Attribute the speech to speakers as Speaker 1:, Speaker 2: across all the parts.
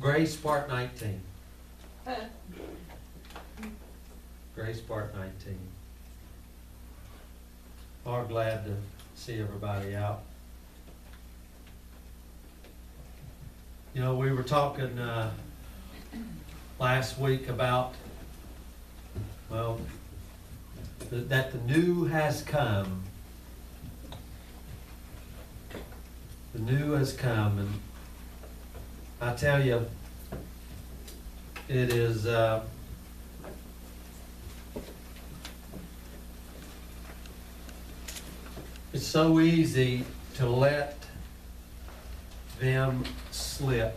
Speaker 1: Grace Part 19. Grace Part 19. We're glad to see everybody out. You know, we were talking last week about, well, that the new has come. The new has come, and I tell you, it is it's so easy to let them slip.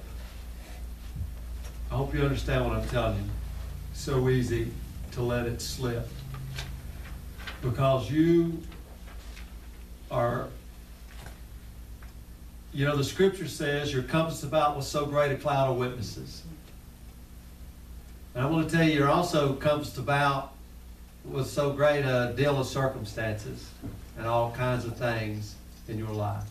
Speaker 1: I hope you understand what I'm telling you. So easy to let it slip. Because you are, you know, the scripture says you're compassed about with so great a cloud of witnesses. And I want to tell you, you're also compassed about with so great a deal of circumstances and all kinds of things in your life.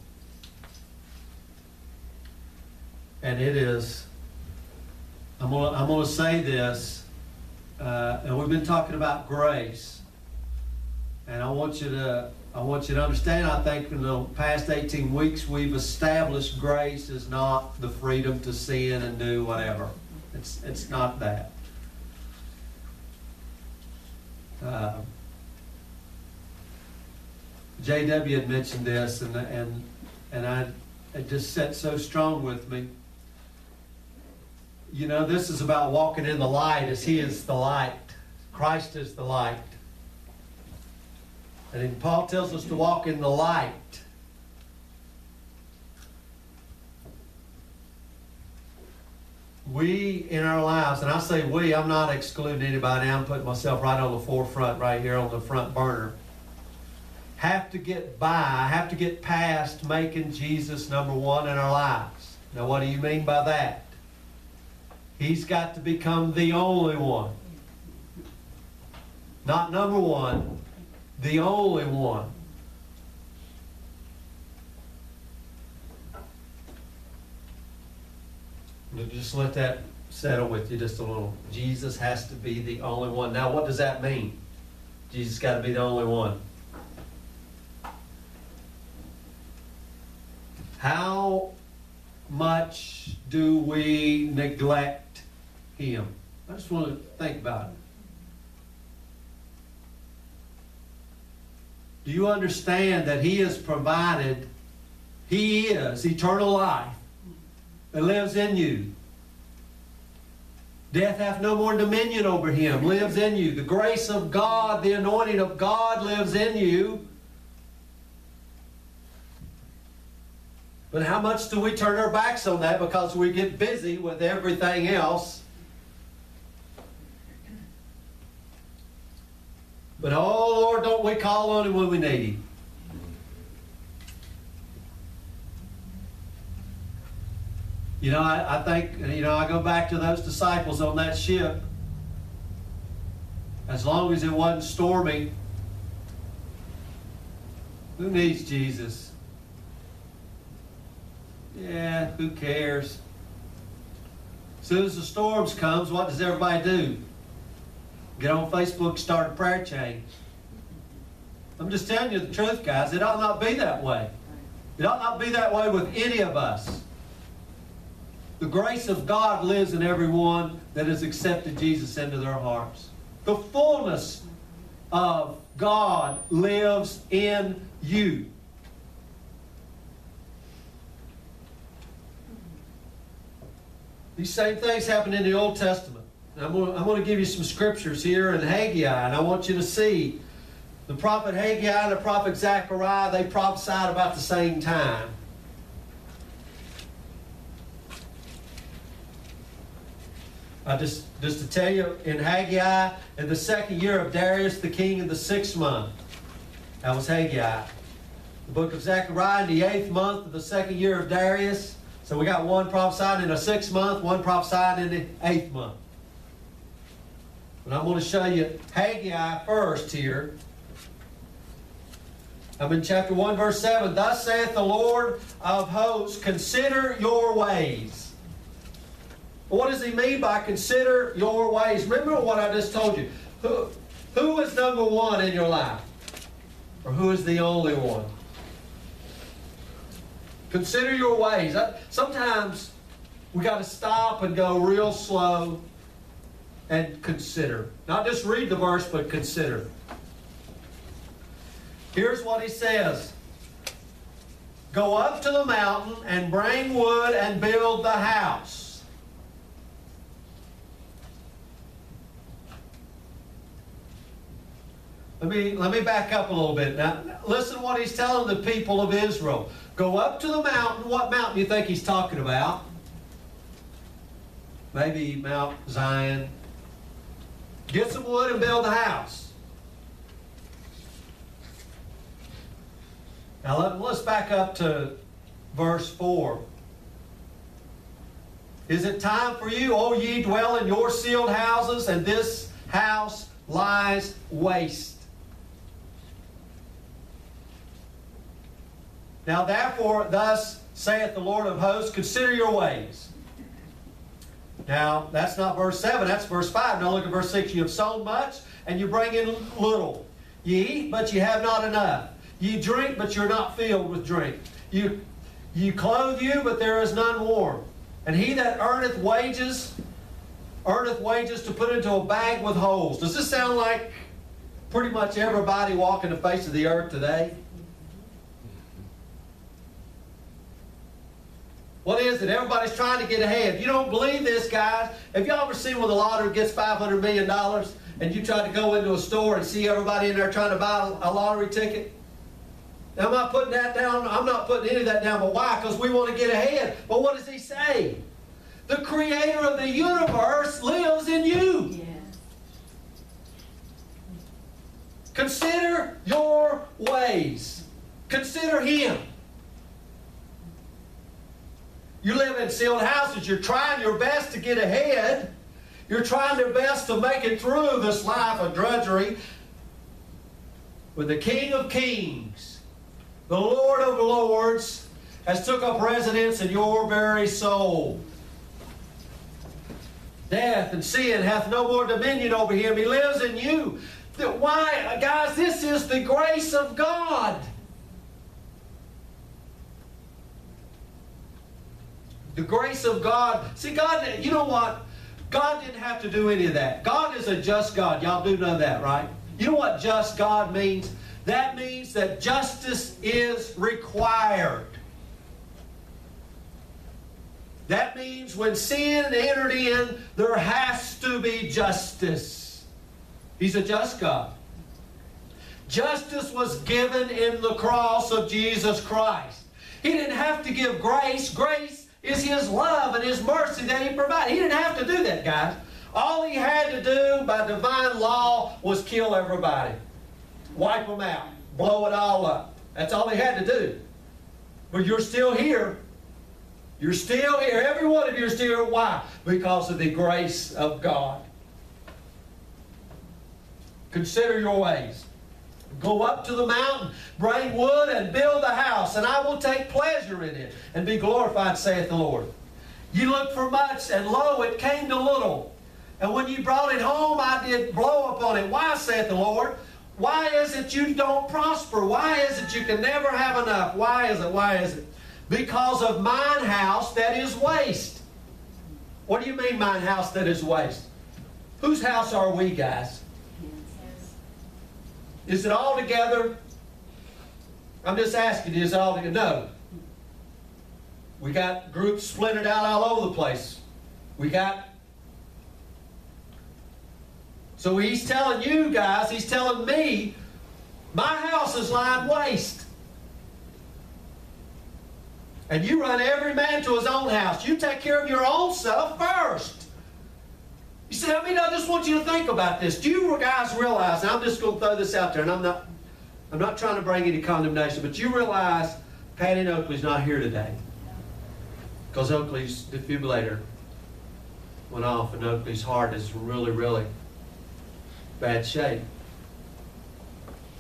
Speaker 1: And it is, I'm going to say this, and we've been talking about grace, and I want you to understand, I think in the past 18 weeks we've established grace is not the freedom to sin and do whatever. It's not that. J.W. had mentioned this, and it just sat so strong with me. You know, this is about walking in the light as He is the light. Christ is the light. And Paul tells us to walk in the light. We, in our lives, and I say we, I'm not excluding anybody, I'm putting myself right on the forefront, right here on the front burner, have to get past making Jesus number one in our lives. Now, what do you mean by that? He's got to become the only one. Not number one, the only one. Just let that settle with you just a little. Jesus has to be the only one. Now, what does that mean? Jesus got to be the only one. How much do we neglect Him? I just want to think about it. Do you understand that He has provided, He is eternal life that lives in you? Death hath no more dominion over Him, lives in you. The grace of God, the anointing of God lives in you. But how much do we turn our backs on that because we get busy with everything else? But oh Lord, don't we call on Him when we need Him? You know, I think, you know, I go back to those disciples on that ship. As long as it wasn't stormy, who needs Jesus? Yeah, who cares? As soon as the storms comes, what does everybody do? Get on Facebook, start a prayer chain. I'm just telling you the truth, guys. It ought not be that way. It ought not be that way with any of us. The grace of God lives in everyone that has accepted Jesus into their hearts. The fullness of God lives in you. These same things happen in the Old Testament. I'm going to give you some scriptures here in Haggai, and I want you to see the prophet Haggai and the prophet Zechariah, they prophesied about the same time. Just to tell you, in Haggai, in the 2nd year of Darius the king, in the 6th month, that was Haggai. The book of Zechariah, in the 8th month of the 2nd year of Darius. So we got one prophesied in the 6th month, one prophesied in the 8th month. But I'm going to show you Haggai first here. I'm in chapter 1, verse 7. Thus saith the Lord of hosts, consider your ways. What does he mean by consider your ways? Remember what I just told you. Who is number one in your life? Or who is the only one? Consider your ways. Sometimes we got to stop and go real slow and consider. Not just read the verse, but consider. Here's what he says. Go up to the mountain and bring wood and build the house. Let me back up a little bit. Now, listen to what he's telling the people of Israel. Go up to the mountain. What mountain do you think he's talking about? Maybe Mount Zion. Get some wood and build the house. Now let's back up to verse 4. Is it time for you, O ye dwell in your sealed houses, and this house lies waste? Now therefore, thus saith the Lord of hosts, consider your ways. Now, that's not verse 7, that's verse 5. Now look at verse 6. You have sown much, and you bring in little. You eat, but you have not enough. You drink, but you're not filled with drink. You clothe you, but there is none warm. And he that earneth wages to put into a bag with holes. Does this sound like pretty much everybody walking the face of the earth today? What is it? Everybody's trying to get ahead. If you don't believe this, guys, have you ever seen when the lottery gets $500 million and you try to go into a store and see everybody in there trying to buy a lottery ticket? Now, I'm not putting that down. I'm not putting any of that down. But why? Because we want to get ahead. But what does he say? The creator of the universe lives in you. Yeah. Consider your ways. Consider him. You live in sealed houses. You're trying your best to get ahead. You're trying your best to make it through this life of drudgery. But the King of Kings, the Lord of Lords, has took up residence in your very soul. Death and sin hath no more dominion over him. He lives in you. Why? Guys, this is the grace of God. The grace of God. See, God, you know what? God didn't have to do any of that. God is a just God. Y'all do know that, right? You know what just God means? That means that justice is required. That means when sin entered in, there has to be justice. He's a just God. Justice was given in the cross of Jesus Christ. He didn't have to give grace. Grace is his love and his mercy that he provided. He didn't have to do that, guys. All he had to do by divine law was kill everybody. Wipe them out. Blow it all up. That's all he had to do. But you're still here. You're still here. Every one of you are still here. Why? Because of the grace of God. Consider your ways. Go up to the mountain, bring wood, and build the house, and I will take pleasure in it, and be glorified, saith the Lord. You looked for much, and lo, it came to little. And when you brought it home, I did blow upon it. Why, saith the Lord? Why is it you don't prosper? Why is it you can never have enough? Why is it? Why is it? Because of mine house that is waste. What do you mean, mine house that is waste? Whose house are we, guys? Is it all together? I'm just asking you, is it all together? No. We got groups splintered out all over the place. So he's telling you guys, he's telling me, my house is lying waste. And you run every man to his own house. You take care of your own self first. You see, I just want you to think about this. Do you guys realize, and I'm just going to throw this out there, and I'm not trying to bring any condemnation, but you realize Patty and Oakley's not here today. Because Oakley's defibrillator went off, and Oakley's heart is really, really bad shape.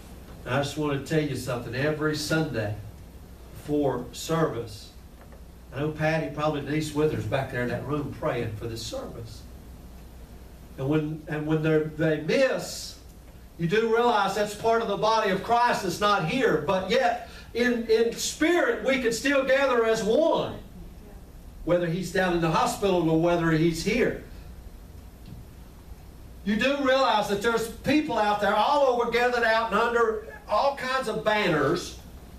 Speaker 1: And I just want to tell you something. Every Sunday before service, I know Patty, probably Denise Withers back there in that room praying for this service. And when they miss, you do realize that's part of the body of Christ that's not here. But yet, in spirit, we can still gather as one. Whether he's down in the hospital or whether he's here. You do realize that there's people out there all over gathered out and under all kinds of banners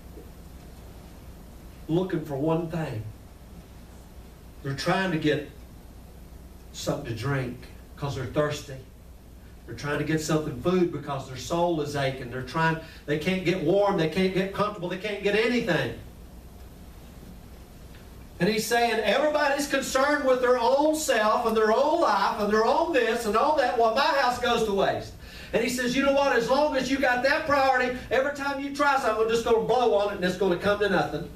Speaker 1: looking for one thing. They're trying to get something to drink because they're thirsty. They're trying to get something food because their soul is aching. They can't get warm, they can't get comfortable, they can't get anything. And he's saying everybody's concerned with their own self and their own life and their own this and all that while my house goes to waste. And he says, you know what, as long as you got that priority, every time you try something, I'm just going to blow on it and it's going to come to nothing.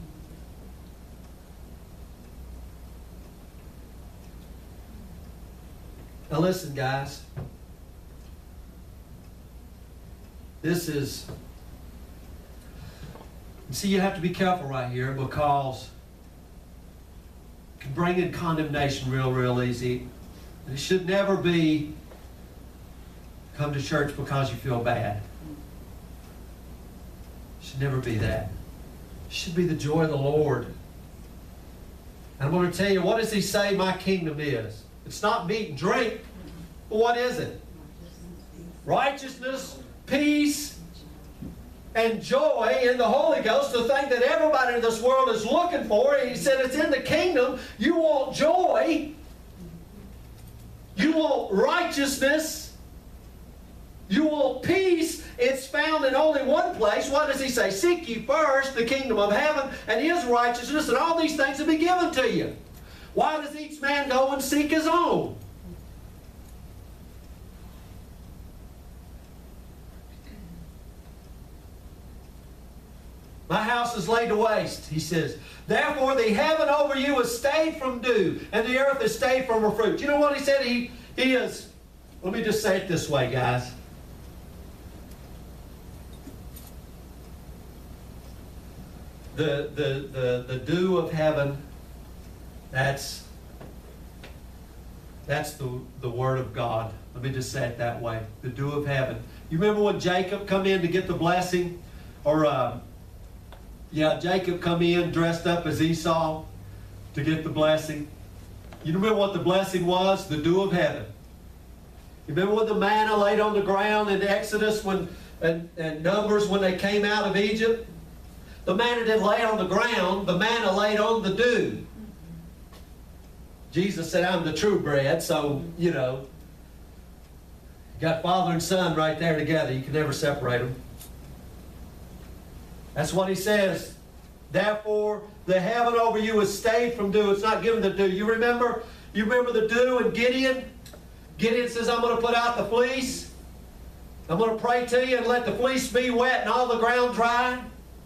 Speaker 1: Now listen, guys. This is... See, you have to be careful right here because it can bring in condemnation real easy. And it should never be come to church because you feel bad. It should never be that. It should be the joy of the Lord. And I'm going to tell you, what does he say my kingdom is? It's not meat and drink, but what is it? Righteousness, peace, and joy in the Holy Ghost, the thing that everybody in this world is looking for. He said it's in the kingdom. You want joy. You want righteousness. You want peace. It's found in only one place. What does he say? Seek ye first the kingdom of heaven and his righteousness, and all these things will be given to you. Why does each man go and seek his own? My house is laid to waste, he says. Therefore the heaven over you is stayed from dew, and the earth is stayed from her fruit. You know what he said? He is, let me just say it this way, guys. The dew of heaven, that's the Word of God. Let me just say it that way. The dew of heaven. You remember when Jacob come in to get the blessing? Or, Jacob come in dressed up as Esau to get the blessing. You remember what the blessing was? The dew of heaven. You remember when the manna laid on the ground in Exodus and Numbers when they came out of Egypt? The manna didn't lay on the ground. The manna laid on the dew. Jesus said, I'm the true bread. So, you got Father and Son right there together. You can never separate them. That's what he says. Therefore, the heaven over you is stayed from dew. It's not given the dew. You remember the dew in Gideon? Gideon says, I'm going to put out the fleece. I'm going to pray to you and let the fleece be wet and all the ground dry.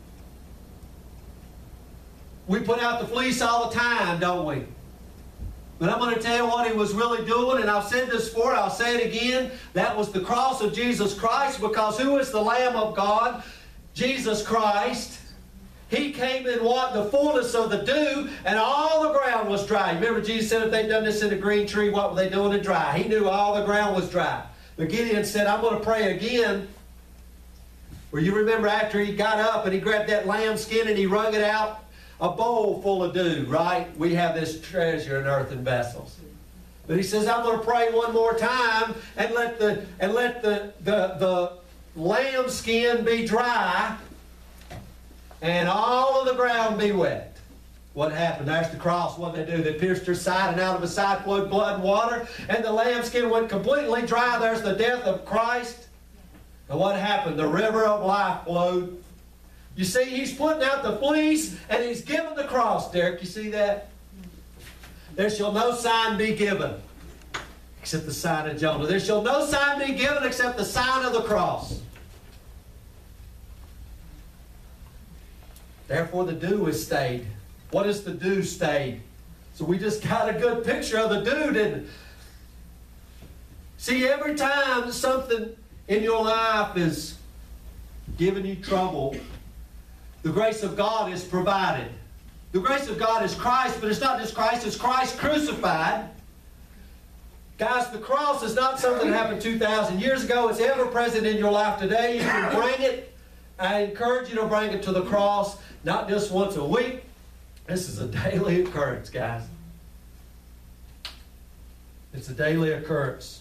Speaker 1: We put out the fleece all the time, don't we? But I'm going to tell you what he was really doing, and I've said this before, I'll say it again. That was the cross of Jesus Christ, because who is the Lamb of God? Jesus Christ. He came in what? The fullness of the dew, and all the ground was dry. Remember Jesus said if they'd done this in a green tree, what were they doing it dry? He knew all the ground was dry. But Gideon said, I'm going to pray again. Well, you remember after he got up and he grabbed that lamb skin and he wrung it out, a bowl full of dew, right? We have this treasure in earthen vessels. But he says, I'm going to pray one more time and let the lamb skin be dry and all of the ground be wet. What happened? There's the cross. What did they do? They pierced her side, and out of his side flowed blood and water, and the lamb skin went completely dry. There's the death of Christ. And what happened? The river of life flowed. You see, he's putting out the fleece, and he's giving the cross, Derek. You see that? There shall no sign be given except the sign of Jonah. There shall no sign be given except the sign of the cross. Therefore the dew is stayed. What is the dew stayed? So we just got a good picture of the dew, didn't we? See, every time something in your life is giving you trouble, the grace of God is provided. The grace of God is Christ, but it's not just Christ, it's Christ crucified. Guys, the cross is not something that happened 2,000 years ago. It's ever present in your life today. You can bring it. I encourage you to bring it to the cross, not just once a week. This is a daily occurrence, guys. It's a daily occurrence.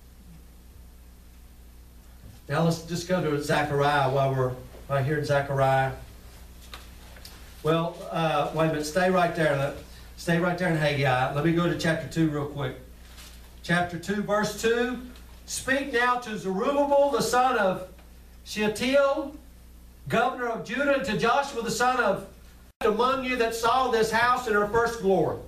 Speaker 1: Now let's just go to Zechariah while we're right here in Zechariah. Well, wait a minute. Stay right there. Stay right there in Haggai. Let me go to chapter 2 real quick. Chapter 2, verse 2. Speak now to Zerubbabel, the son of Shealtiel, governor of Judah, and to Joshua, the son of among you that saw this house in her first glory.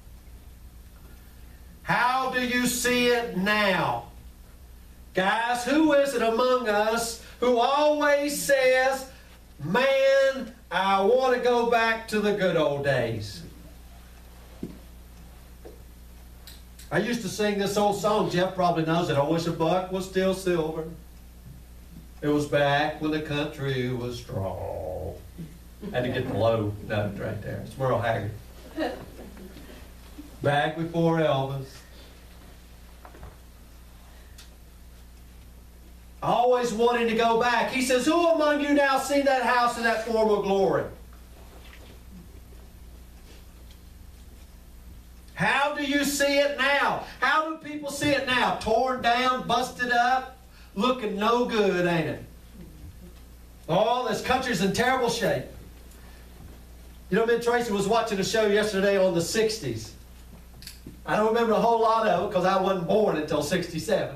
Speaker 1: How do you see it now? Guys, who is it among us who always says, man, I want to go back to the good old days? I used to sing this old song. Jeff probably knows it. I wish a buck was still silver. It was back when the country was strong. Had to get the low note right there. It's Merle Haggard. Back before Elvis. Always wanting to go back. He says, who among you now see that house in that former glory? How do you see it now? How do people see it now? Torn down, busted up, looking no good, ain't it? Oh, this country's in terrible shape. You know, me and Tracy was watching a show yesterday on the 60s. I don't remember a whole lot of it because I wasn't born until 67.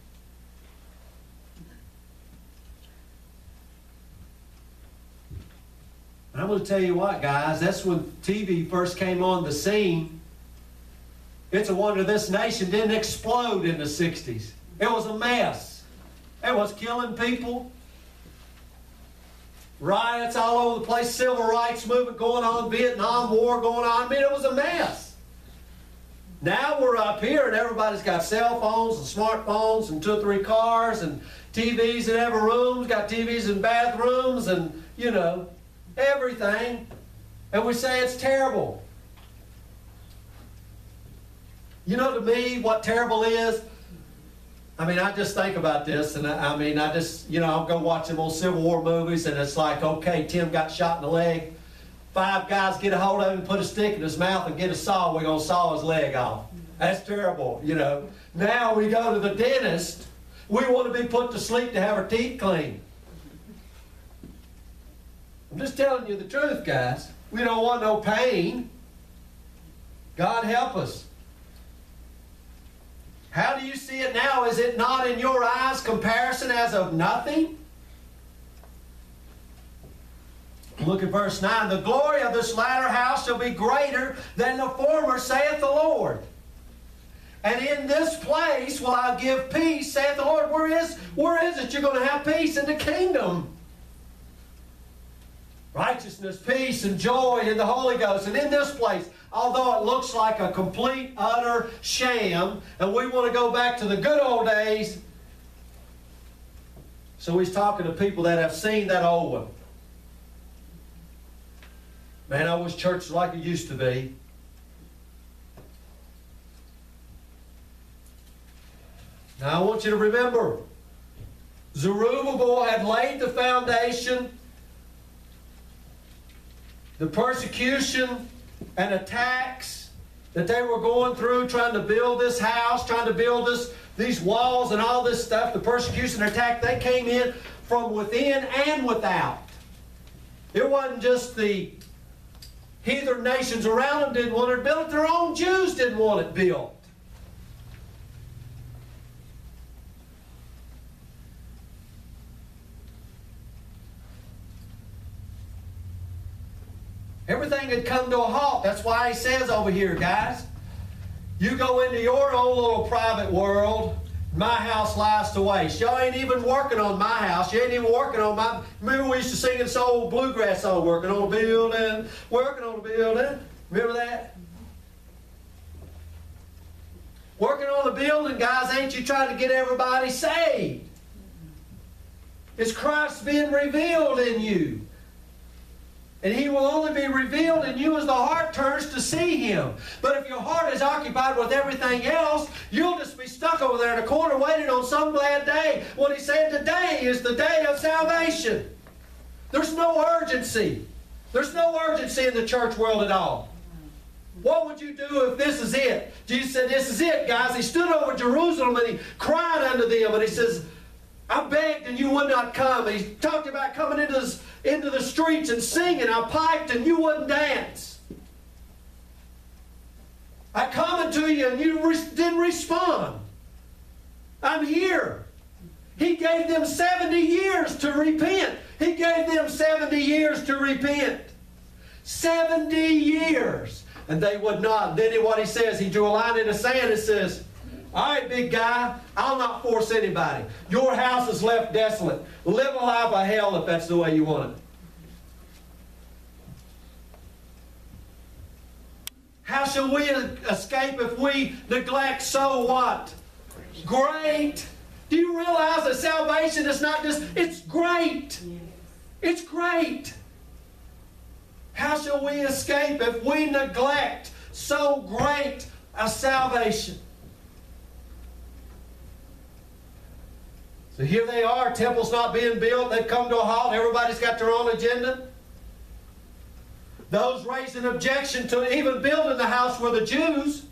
Speaker 1: And I'm going to tell you what, guys, that's when TV first came on the scene. It's a wonder this nation didn't explode in the 60s. It was a mess. It was killing people. Riots all over the place. Civil rights movement going on. Vietnam War going on. I mean, it was a mess. Now we're up here and everybody's got cell phones and smartphones and 2 or 3 cars and TVs in every room. Got TVs in bathrooms and, you know, everything. And we say it's terrible. You know, to me, what terrible is, I mean, I just think about this, and I just, you know, I'll go watch them old Civil War movies, and it's like, okay, Tim got shot in the leg. 5 guys get a hold of him, put a stick in his mouth, and get a saw. We're going to saw his leg off. That's terrible, you know. Now we go to the dentist. We want to be put to sleep to have our teeth cleaned. I'm just telling you the truth, guys. We don't want no pain. God help us. How do you see it now? Is it not in your eyes comparison as of nothing? Look at verse 9. The glory of this latter house shall be greater than the former, saith the Lord. And in this place will I give peace, saith the Lord. Where is it you're going to have peace? In the kingdom. Righteousness, peace, and joy in the Holy Ghost. And in this place, although it looks like a complete, utter sham, and we want to go back to the good old days, so he's talking to people that have seen that old one. Man, I wish church was like it used to be. Now I want you to remember, Zerubbabel had laid the foundation. The persecution and attacks that they were going through, trying to build this house, trying to build these walls and all this stuff, the persecution and attack, they came in from within and without. It wasn't just the heathen nations around them didn't want it built, their own Jews didn't want it built. Everything had come to a halt. That's why he says over here, guys, you go into your own little private world, my house lies to waste. Y'all ain't even working on my house. You ain't even working on my... Remember we used to sing this old bluegrass song, working on a building, working on a building. Remember that? Working on a building, guys, ain't you trying to get everybody saved? It's Christ being revealed in you. And He will only be revealed in you as the heart turns to see Him. But if your heart is occupied with everything else, you'll just be stuck over there in a corner waiting on some glad day. What He said, today is the day of salvation. There's no urgency. There's no urgency in the church world at all. What would you do if this is it? Jesus said, this is it, guys. He stood over Jerusalem and He cried unto them. And He says, I begged and you would not come. And He talked about coming into the streets and singing. I piped and you wouldn't dance. I come to you and you didn't respond. I'm here. He gave them 70 years to repent. He gave them 70 years to repent. 70 years. And they would not. Then what He says, He drew a line in the sand and says, all right, big guy, I'll not force anybody. Your house is left desolate. Live a life of hell if that's the way you want it. How shall we escape if we neglect so what? Great. Do you realize that salvation is not just, it's great. It's great. How shall we escape if we neglect so great a salvation? So here they are, temple's not being built, they've come to a halt, everybody's got their own agenda. Those raised an objection to even building the house were the Jews.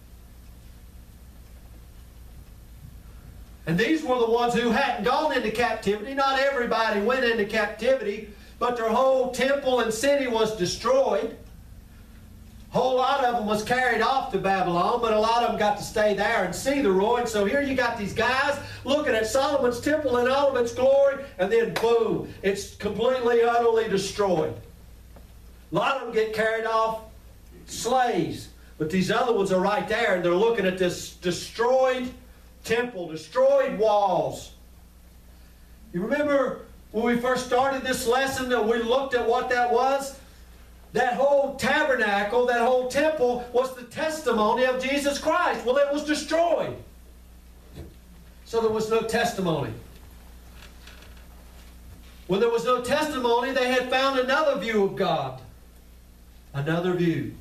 Speaker 1: And these were the ones who hadn't gone into captivity. Not everybody went into captivity, but their whole temple and city was destroyed. A whole lot of them was carried off to Babylon, but a lot of them got to stay there and see the ruin. So here you got these guys looking at Solomon's temple in all of its glory, and then boom, it's completely, utterly destroyed. A lot of them get carried off slaves, but these other ones are right there, and they're looking at this destroyed temple, destroyed walls. You remember when we first started this lesson that we looked at what that was? That whole tabernacle, that whole temple was the testimony of Jesus Christ. Well, it was destroyed. So there was no testimony. When there was no testimony, they had found another view of God. Another view.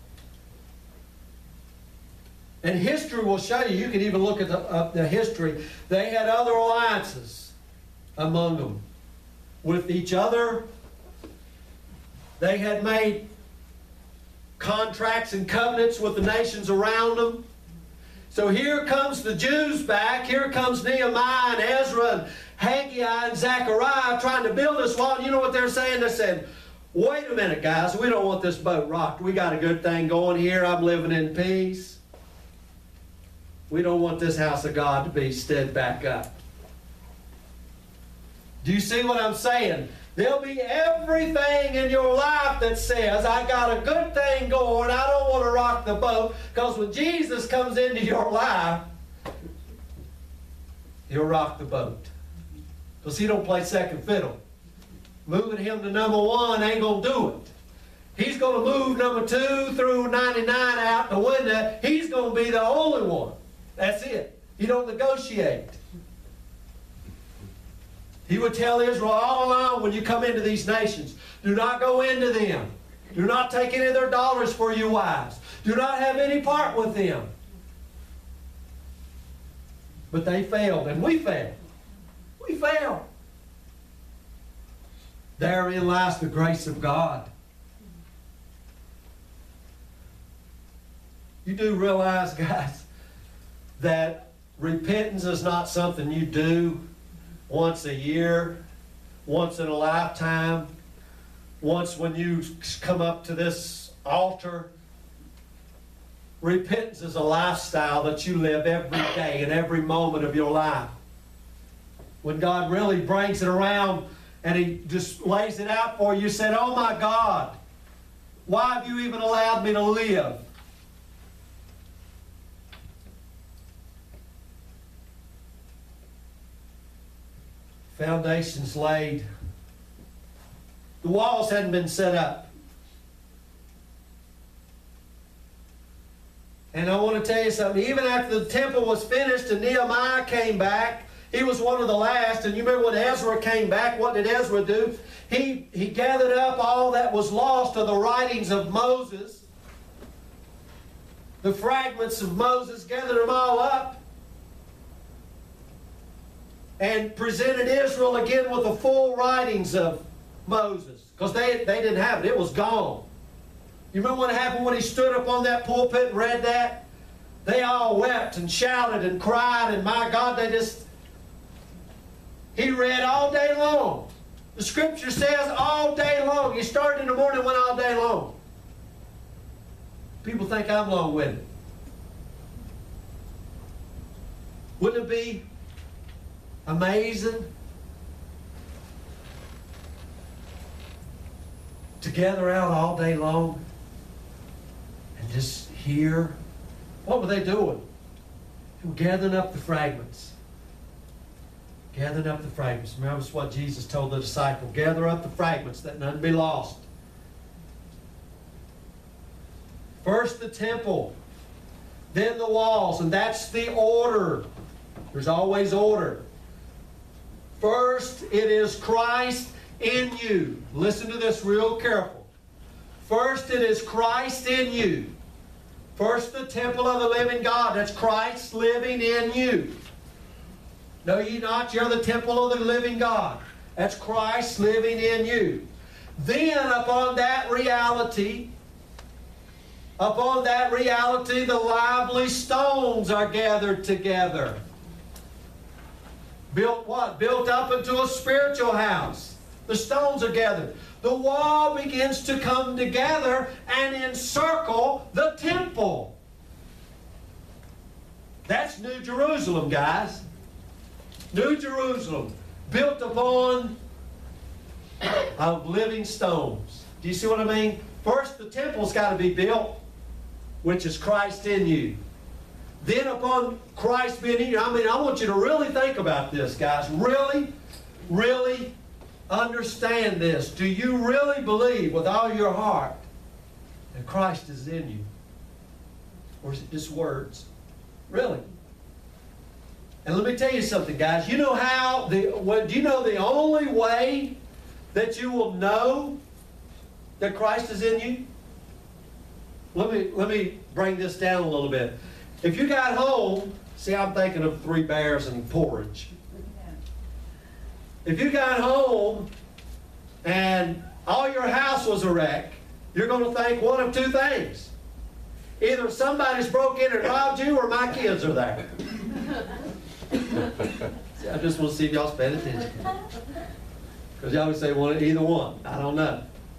Speaker 1: And history will show you, you can even look at the history, they had other alliances among them with each other. They had made contracts and covenants with the nations around them. So here comes the Jews back. Here comes Nehemiah and Ezra and Haggai and Zechariah trying to build this wall. And you know what they're saying? They're saying, wait a minute, guys. We don't want this boat rocked. We got a good thing going here. I'm living in peace. We don't want this house of God to be stood back up. Do you see what I'm saying? There'll be everything in your life that says, I got a good thing going, I don't want to rock the boat, because when Jesus comes into your life, He'll rock the boat. Because He don't play second fiddle. Moving Him to number one ain't going to do it. He's going to move number 2 through 99 out the window. He's going to be the only one. That's it. You don't negotiate. He would tell Israel all along, when you come into these nations, do not go into them. Do not take any of their daughters for your wives. Do not have any part with them. But they failed, and we failed. We failed. Therein lies the grace of God. You do realize, guys, that repentance is not something you do once a year, once in a lifetime, once when you come up to this altar. Repentance is a lifestyle that you live every day and every moment of your life. When God really brings it around and He just lays it out for you, you said, oh my God, why have you even allowed me to live? Foundations laid. The walls hadn't been set up. And I want to tell you something. Even after the temple was finished and Nehemiah came back, He was one of the last. And you remember when Ezra came back, what did Ezra do? He gathered up all that was lost of the writings of Moses, the fragments of Moses, gathered them all up, and presented Israel again with the full writings of Moses. Because they didn't have it. It was gone. You remember what happened when he stood up on that pulpit and read that? They all wept and shouted and cried, and my God, he read all day long. The Scripture says all day long. He started in the morning, went all day long. People think I'm long-winded. Wouldn't it be amazing to gather out all day long and just hear? What were they doing? They were gathering up the fragments. Gathering up the fragments. Remember what Jesus told the disciple. Gather up the fragments that none be lost. First the temple, then the walls, and that's the order. There's always order. First it is Christ in you. Listen to this real careful. First it is Christ in you. First the temple of the living God. That's Christ living in you. Know ye not you're the temple of the living God. That's Christ living in you. Then upon that reality, the lively stones are gathered together. Built what? Built up into a spiritual house. The stones are gathered. The wall begins to come together and encircle the temple. That's New Jerusalem, guys. New Jerusalem, built upon of living stones. Do you see what I mean? First, the temple's got to be built, which is Christ in you. Then upon Christ being in you, I want you to really think about this, guys. Really, really understand this. Do you really believe with all your heart that Christ is in you? Or is it just words? Really? And let me tell you something, guys. You know how do you know the only way that you will know that Christ is in you? Let me bring this down a little bit. If you got home, see, I'm thinking of Three Bears and porridge. If you got home and all your house was a wreck, you're going to think one of two things. Either somebody's broke in and robbed you, or my kids are there. I just want to see if y'all's paying attention. Because y'all would say either one. I don't know.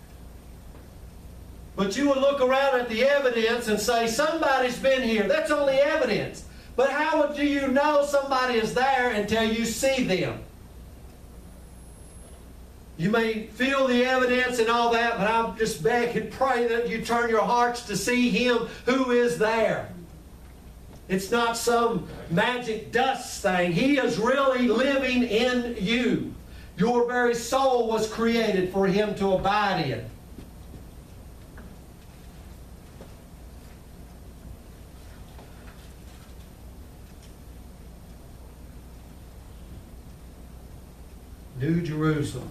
Speaker 1: But you would look around at the evidence and say, somebody's been here. That's only evidence. But how do you know somebody is there until you see them? You may feel the evidence and all that, but I just beg and pray that you turn your hearts to see Him who is there. It's not some magic dust thing. He is really living in you. Your very soul was created for Him to abide in. New Jerusalem.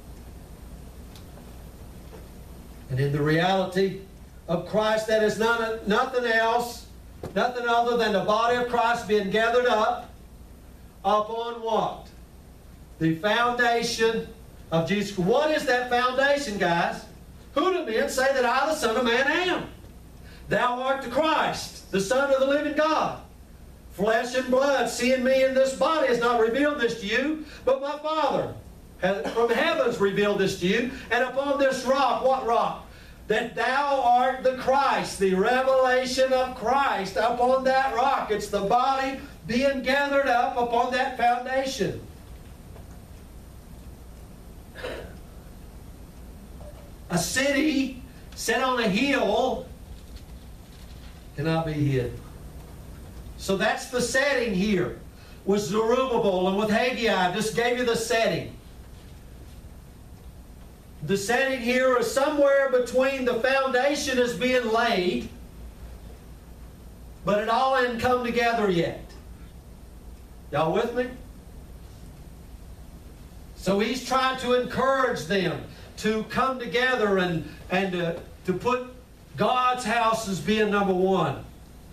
Speaker 1: And in the reality of Christ, that is nothing else, nothing other than the body of Christ being gathered up upon what? The foundation of Jesus. What is that foundation, guys? Who do men say that I, the Son of Man, am? Thou art the Christ, the Son of the living God. Flesh and blood, seeing me in this body, has not revealed this to you, but my Father from heavens revealed this to you. And upon this rock, what rock? That thou art the Christ, the revelation of Christ upon that rock. It's the body being gathered up upon that foundation. A city set on a hill cannot be hid. So that's the setting here with Zerubbabel and with Haggai. I just gave you the setting. The setting here is somewhere between the foundation is being laid, but it all hadn't come together yet. Y'all with me? So he's trying to encourage them to come together and to put God's house as being number one.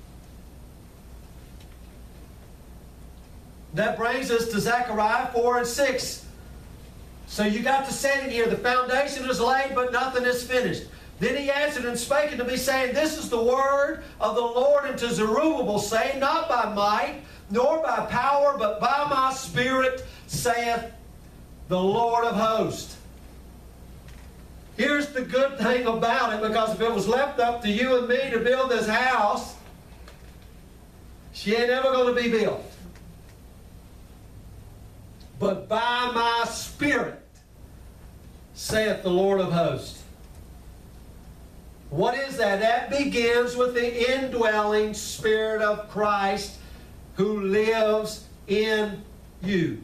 Speaker 1: That brings us to Zechariah 4 and 6. So you got the setting here. The foundation is laid, but nothing is finished. Then he answered and spake unto me, saying, This is the word of the Lord unto Zerubbabel, saying, Not by might, nor by power, but by my Spirit, saith the Lord of hosts. Here's the good thing about it, because if it was left up to you and me to build this house, she ain't ever going to be built. But by my Spirit, saith the Lord of hosts. What is that? That begins with the indwelling Spirit of Christ who lives in you.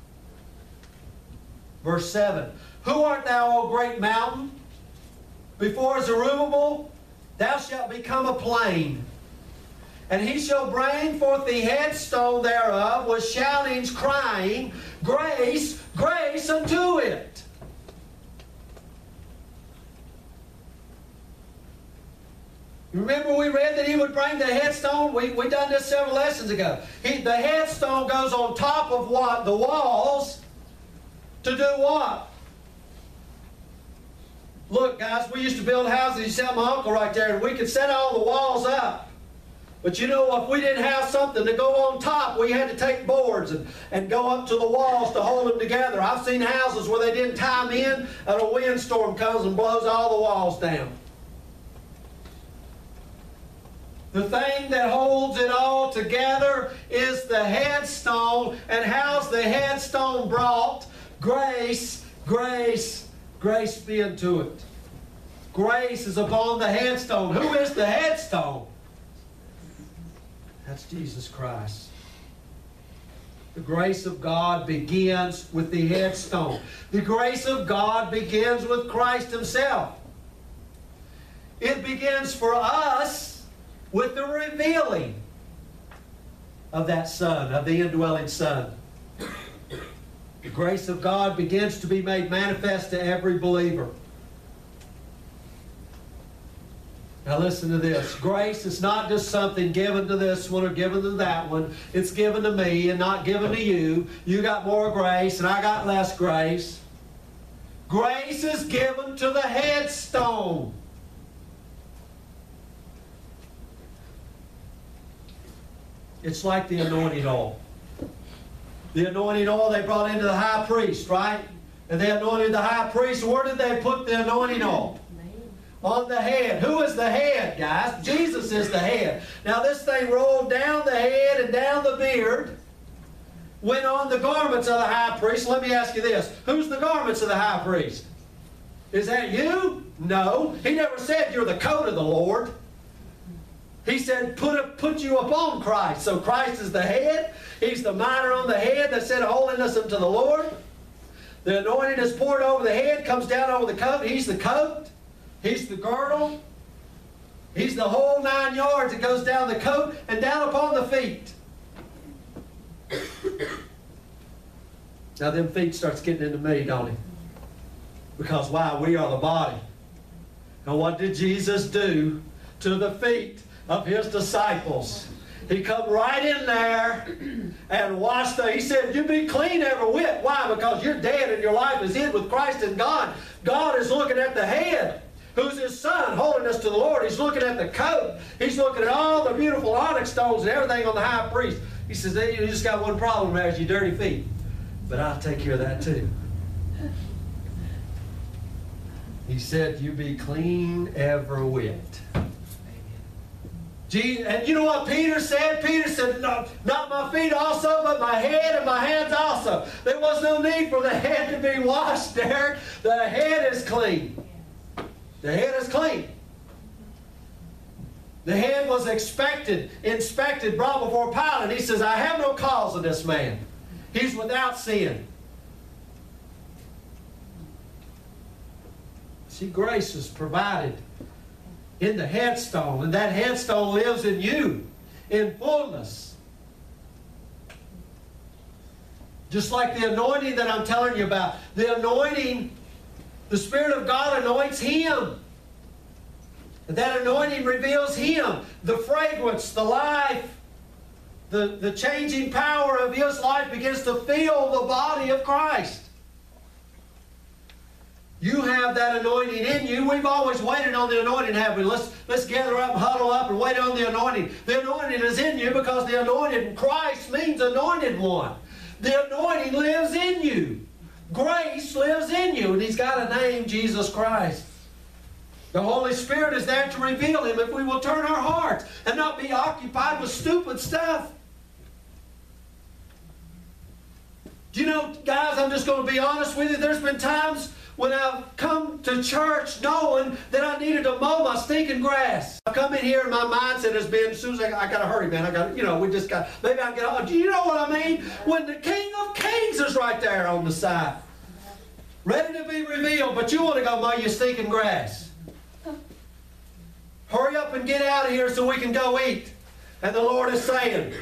Speaker 1: Verse 7. Who art thou, O great mountain? Before Zerubbabel, thou shalt become a plain. And he shall bring forth the headstone thereof with shoutings, crying, Grace, grace unto it. You remember we read that he would bring the headstone? We done this several lessons ago. The headstone goes on top of what? The walls. To do what? Look, guys, we used to build houses. You see my uncle right there, and we could set all the walls up. But you know, if we didn't have something to go on top, we had to take boards and go up to the walls to hold them together. I've seen houses where they didn't tie them in, and a windstorm comes and blows all the walls down. The thing that holds it all together is the headstone. And how's the headstone brought? Grace, grace, grace be unto it. Grace is upon the headstone. Who is the headstone? That's Jesus Christ. The grace of God begins with the headstone. The grace of God begins with Christ Himself. It begins for us with the revealing of that Son, of the indwelling Son. The grace of God begins to be made manifest to every believer. Now listen to this. Grace is not just something given to this one or given to that one. It's given to me and not given to you. You got more grace and I got less grace. Grace is given to the headstone. It's like the anointing oil. The anointing oil they brought into the high priest, right? And they anointed the high priest. Where did they put the anointing oil? On the head. Who is the head, guys? Jesus is the head. Now this thing rolled down the head and down the beard, went on the garments of the high priest. Let me ask you this. Who's the garments of the high priest? Is that you? No. He never said you're the coat of the Lord. He said put you upon Christ. So Christ is the head. He's the mitre on the head that said holiness unto the Lord. The anointing is poured over the head, comes down over the coat. He's the coat. He's the girdle. He's the whole 9 yards. It goes down the coat and down upon the feet. Now them feet starts getting into me, don't it? Because why? We are the body. And what did Jesus do to the feet of His disciples? He come right in there and washed them. He said, you be clean every whit. Why? Because you're dead and your life is hid with Christ in God. God is looking at the head. Who's His Son? Holiness to the Lord. He's looking at the coat. He's looking at all the beautiful onyx stones and everything on the high priest. He says, hey, you just got one problem there, is your dirty feet. But I'll take care of that too. He said, you be clean every whit. And you know what Peter said? Peter said, no, not my feet also, but my head and my hands also. There was no need for the head to be washed, Derek. The head is clean. The head is clean. The head was inspected, brought before Pilate. He says, I have no cause of this man. He's without sin. See, grace is provided in the headstone, and that headstone lives in you in fullness. Just like the anointing that I'm telling you about. The anointing, the Spirit of God anoints him. And that anointing reveals him. The fragrance, the life, the changing power of his life begins to fill the body of Christ. You have that anointing in you. We've always waited on the anointing, haven't we? Let's gather up and huddle up and wait on the anointing. The anointing is in you because the anointed Christ means anointed one. The anointing lives in you. Grace lives in you. And he's got a name, Jesus Christ. The Holy Spirit is there to reveal him if we will turn our hearts and not be occupied with stupid stuff. Do you know, guys, I'm just going to be honest with you. There's been times when I've come to church knowing that I needed to mow my stinking grass. I come in here and my mindset has been, as soon as I got to hurry, man. Maybe I get on. Do you know what I mean? When the King of Kings is right there on the side, ready to be revealed, but you want to go mow your stinking grass. Hurry up and get out of here so we can go eat. And the Lord is saying,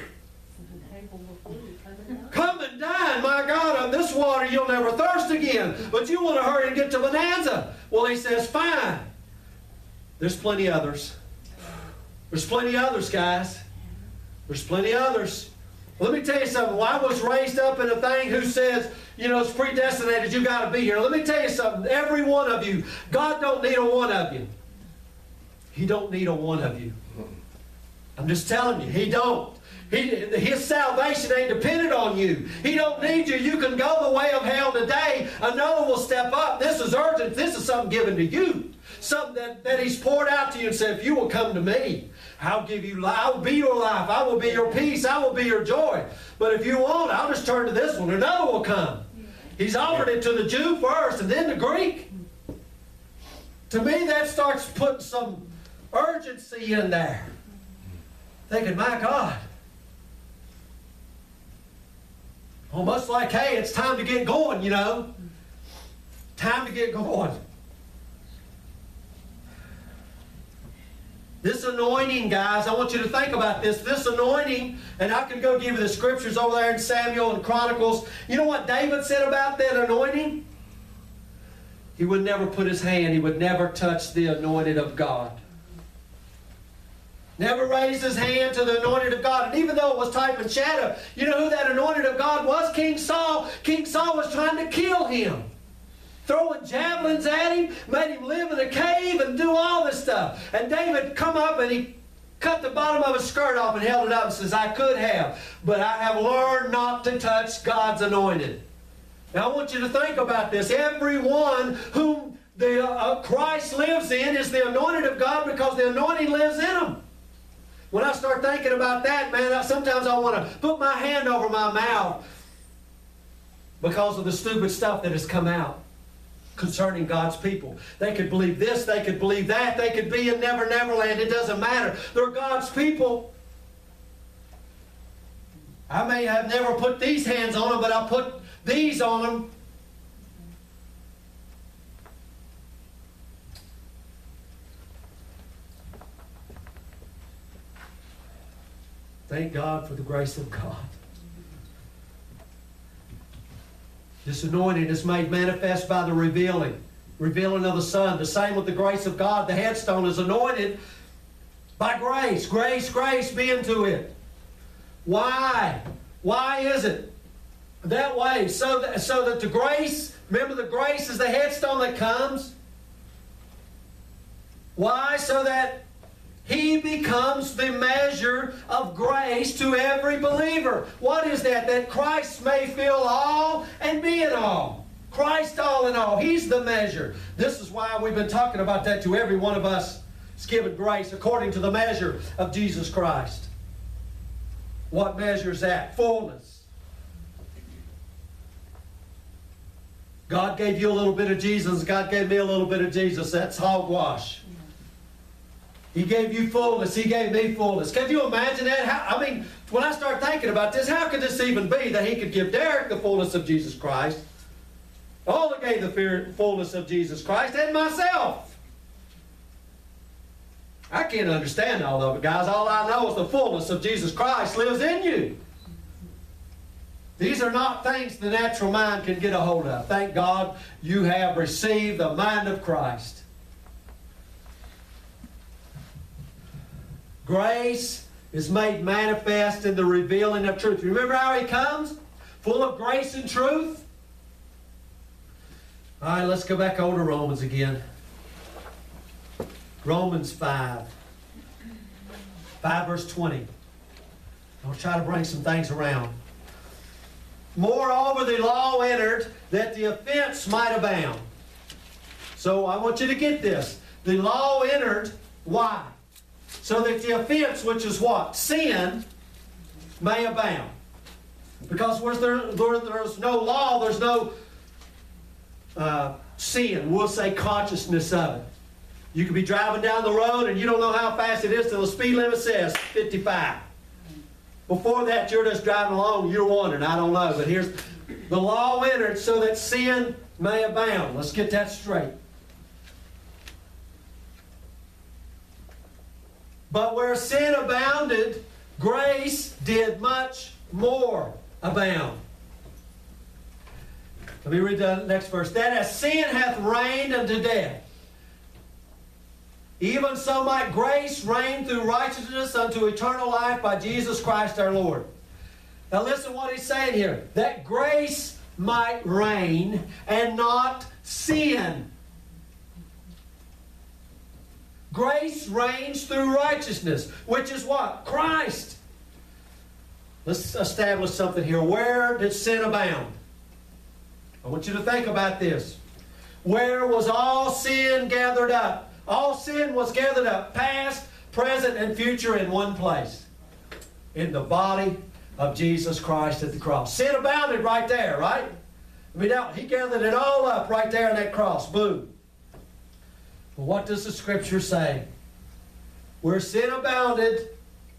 Speaker 1: come and dine, my God, on this water you'll never thirst again. But you want to hurry and get to Bonanza. Well, he says, fine. There's plenty others. There's plenty others, guys. There's plenty others. Let me tell you something. Well, I was raised up in a thing who says, it's predestinated, you got to be here. Let me tell you something. Every one of you, God don't need a one of you. He don't need a one of you. I'm just telling you, he don't. His salvation ain't dependent on you. He don't need you. You can go the way of hell today. Another will step up. This is urgent. This is something given to you. Something that he's poured out to you and said, if you will come to me, I'll give you life. I will be your life. I will be your peace. I will be your joy. But if you won't, I'll just turn to this one. Another will come. He's offered it to the Jew first and then the Greek. To me, that starts putting some urgency in there. Thinking, my God. Almost like, hey, it's time to get going, Time to get going. This anointing, guys, I want you to think about this. This anointing, and I can go give you the scriptures over there in Samuel and Chronicles. You know what David said about that anointing? He would never put his hand, he would never touch the anointed of God. Never raised his hand to the anointed of God. And even though it was type and shadow, you know who that anointed of God was? King Saul. King Saul was trying to kill him. Throwing javelins at him, made him live in a cave and do all this stuff. And David come up and he cut the bottom of his skirt off and held it up and says, I could have, but I have learned not to touch God's anointed. Now I want you to think about this. Everyone whom Christ lives in is the anointed of God because the anointing lives in them. When I start thinking about that, man, sometimes I want to put my hand over my mouth because of the stupid stuff that has come out concerning God's people. They could believe this, they could believe that, they could be in Never Never Land. It doesn't matter. They're God's people. I may have never put these hands on them, but I'll put these on them. Thank God for the grace of God. This anointing is made manifest by the revealing of the Son. The same with the grace of God. The headstone is anointed by grace. Grace be into it. Why? Why is it that way? So that the grace, remember the grace is the headstone that comes. Why? So that He becomes the measure of grace to every believer. What is that? That Christ may fill all and be in all. Christ all in all. He's the measure. This is why we've been talking about that to every one of us. It's given grace according to the measure of Jesus Christ. What measure is that? Fullness. God gave you a little bit of Jesus. God gave me a little bit of Jesus. That's hogwash. He gave you fullness. He gave me fullness. Can you imagine that? When I start thinking about this, how could this even be that He could give Derek the fullness of Jesus Christ? All that gave the fullness of Jesus Christ and myself. I can't understand all of it, guys. All I know is the fullness of Jesus Christ lives in you. These are not things the natural mind can get a hold of. Thank God you have received the mind of Christ. Grace is made manifest in the revealing of truth. Remember how He comes? Full of grace and truth. All right, let's go back over to Romans again. Romans 5. 5 verse 20. I'll try to bring some things around. Moreover, the law entered that the offense might abound. So I want you to get this. The law entered, why? So that the offense, which is what? Sin, may abound. Because where there's no law, there's no sin. We'll say consciousness of it. You could be driving down the road and you don't know how fast it is till the speed limit says 55. Before that, you're just driving along, you're wondering, I don't know. But here's the law entered so that sin may abound. Let's get that straight. But where sin abounded, grace did much more abound. Let me read the next verse. That as sin hath reigned unto death, even so might grace reign through righteousness unto eternal life by Jesus Christ our Lord. Now listen what he's saying here. That grace might reign and not sin. Grace reigns through righteousness, which is what? Christ. Let's establish something here. Where did sin abound? I want you to think about this. Where was all sin gathered up? All sin was gathered up, past, present, and future in one place. In the body of Jesus Christ at the cross. Sin abounded right there, right? I mean, He gathered it all up right there on that cross. Boom. But what does the Scripture say? Where sin abounded,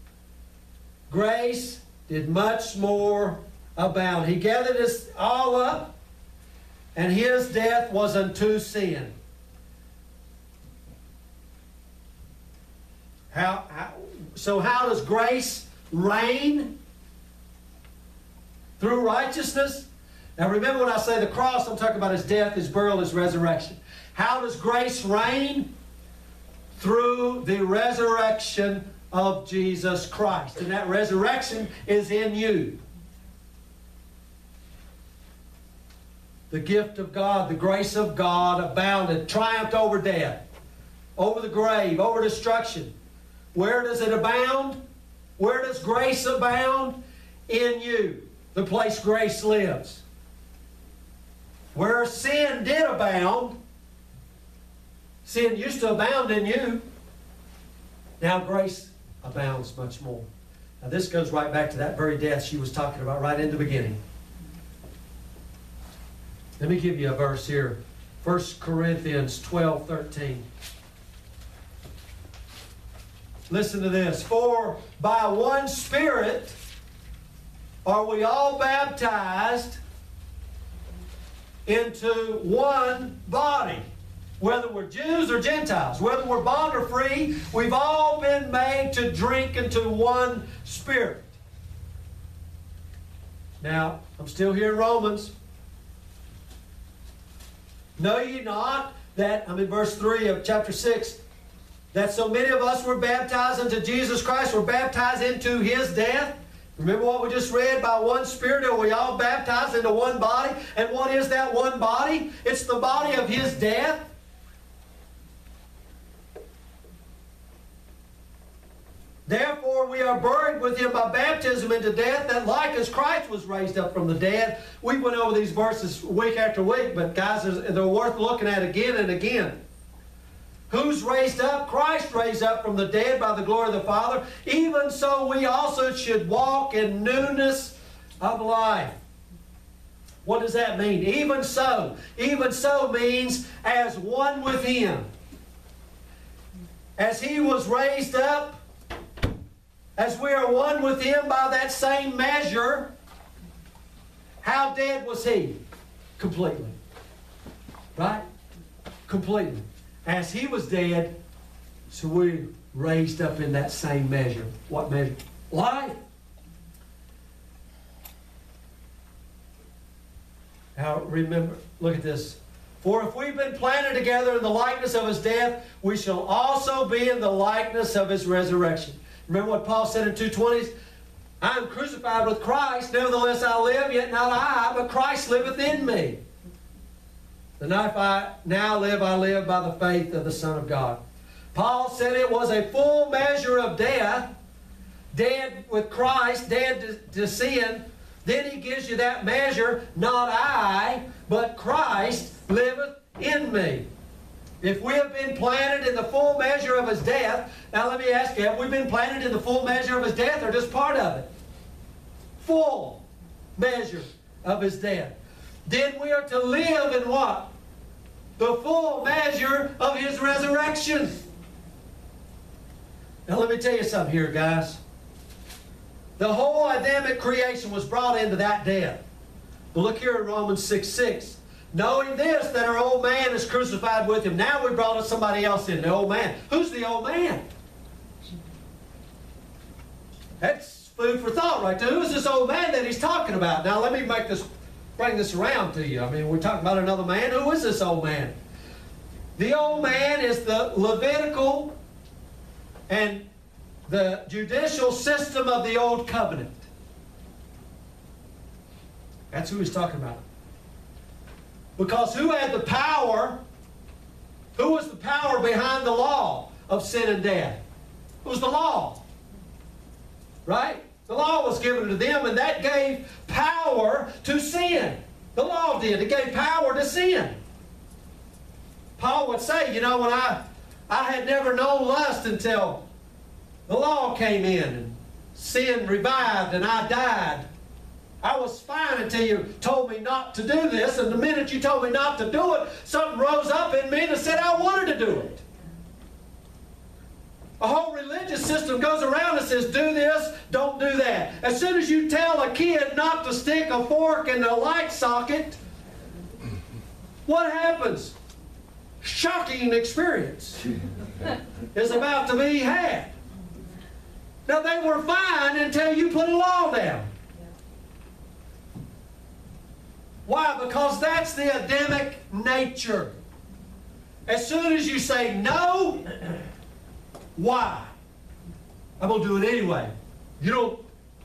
Speaker 1: grace did much more abound. He gathered us all up, and His death was unto sin. So how does grace reign? Through righteousness. Now remember when I say the cross, I'm talking about His death, His burial, His resurrection. How does grace reign? Through the resurrection of Jesus Christ. And that resurrection is in you. The gift of God, the grace of God abounded, triumphed over death, over the grave, over destruction. Where does it abound? Where does grace abound? In you, the place grace lives. Where sin did abound, sin used to abound in you. Now grace abounds much more. Now this goes right back to that very death she was talking about right in the beginning. Let me give you a verse here. 1 Corinthians 12:13. Listen to this. For by one Spirit are we all baptized into one body. Whether we're Jews or Gentiles, whether we're bond or free, we've all been made to drink into one Spirit. Now, I'm still here in Romans. Know ye not that, I'm in verse 3 of chapter 6, that so many of us were baptized into Jesus Christ, were baptized into His death? Remember what we just read? By one Spirit are we all baptized into one body. And what is that one body? It's the body of His death. Therefore we are buried with Him by baptism into death, that like as Christ was raised up from the dead. We went over these verses week after week, but guys, they're worth looking at again and again. Who's raised up? Christ raised up from the dead by the glory of the Father. Even so we also should walk in newness of life. What does that mean? Even so. Even so means as one with Him. As He was raised up, as we are one with Him by that same measure, how dead was He? Completely. Right? Completely. As He was dead, so we raised up in that same measure. What measure? Life. Now remember, look at this. For if we've been planted together in the likeness of his death, we shall also be in the likeness of his resurrection. Remember what Paul said in 2:20? I am crucified with Christ, nevertheless I live, yet not I, but Christ liveth in me. The life I now live, I live by the faith of the Son of God. Paul said it was a full measure of death, dead with Christ, dead to sin. Then he gives you that measure, not I, but Christ liveth in me. If we have been planted in the full measure of his death, now let me ask you, have we been planted in the full measure of his death or just part of it? Full measure of his death. Then we are to live in what? The full measure of his resurrection. Now let me tell you something here, guys. The whole Adamic creation was brought into that death. But look here in Romans 6:6. Knowing this, that our old man is crucified with him. Now we brought somebody else in, the old man. Who's the old man? That's food for thought right there. Who's this old man that he's talking about? Now let me bring this around to you. I mean, we're talking about another man. Who is this old man? The old man is the Levitical and the judicial system of the old covenant. That's who he's talking about. Because who had the power? Who was the power behind the law of sin and death? It was the law. Right? The law was given to them, and that gave power to sin. The law did. It gave power to sin. Paul would say, you know, when I had never known lust until the law came in, and sin revived, and I died. I was fine until you told me not to do this, and the minute you told me not to do it, something rose up in me and said I wanted to do it. A whole religious system goes around and says, do this, don't do that. As soon as you tell a kid not to stick a fork in the light socket, what happens? Shocking experience is about to be had. Now they were fine until you put a law down. Why? Because that's the Adamic nature. As soon as you say no, why? I'm going to do it anyway. You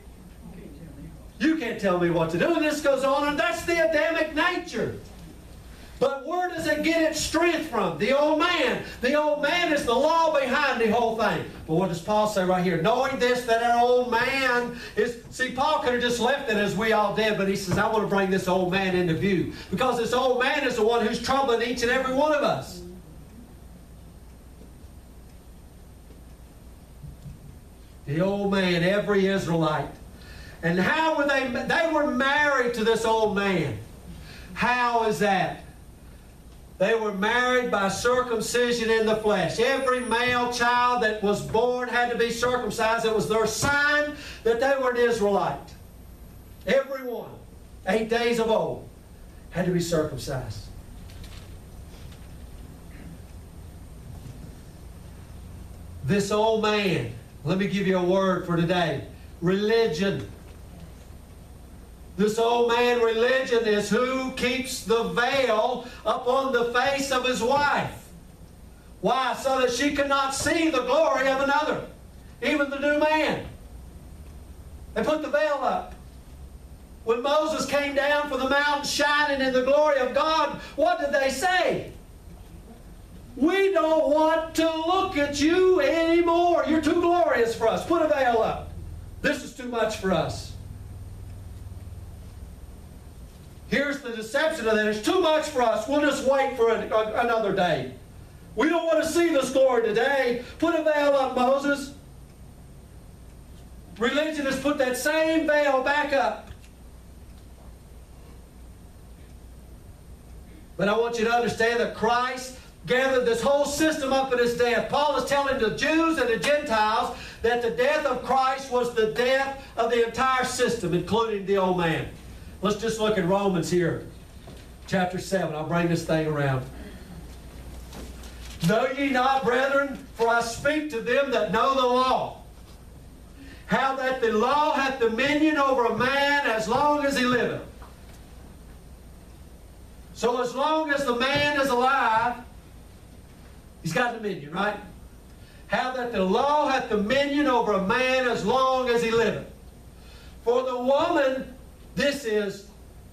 Speaker 1: can't tell me what to do. And this goes on, and that's the Adamic nature. But where does it get its strength from? The old man. The old man is the law behind the whole thing. But what does Paul say right here? Knowing this, that our old man is... See, Paul could have just left it as we all did, but he says, I want to bring this old man into view. Because this old man is the one who's troubling each and every one of us. The old man, every Israelite. And how were they? They were married to this old man. How is that? They were married by circumcision in the flesh. Every male child that was born had to be circumcised. It was their sign that they were an Israelite. Every one, 8 days of old, had to be circumcised. This old man, let me give you a word for today. Religion. This old man, religion, is who keeps the veil upon the face of his wife. Why? So that she cannot see the glory of another. Even the new man. They put the veil up. When Moses came down from the mountain shining in the glory of God, what did they say? We don't want to look at you anymore. You're too glorious for us. Put a veil up. This is too much for us. Here's the deception of that. It's too much for us. We'll just wait for another day. We don't want to see this glory today. Put a veil up, Moses. Religion has put that same veil back up. But I want you to understand that Christ gathered this whole system up in his death. Paul is telling the Jews and the Gentiles that the death of Christ was the death of the entire system, including the old man. Let's just look at Romans here, chapter 7. I'll bring this thing around. Know ye not, brethren, for I speak to them that know the law, how that the law hath dominion over a man as long as he liveth. So as long as the man is alive, he's got dominion, right? How that the law hath dominion over a man as long as he liveth. For the woman, this is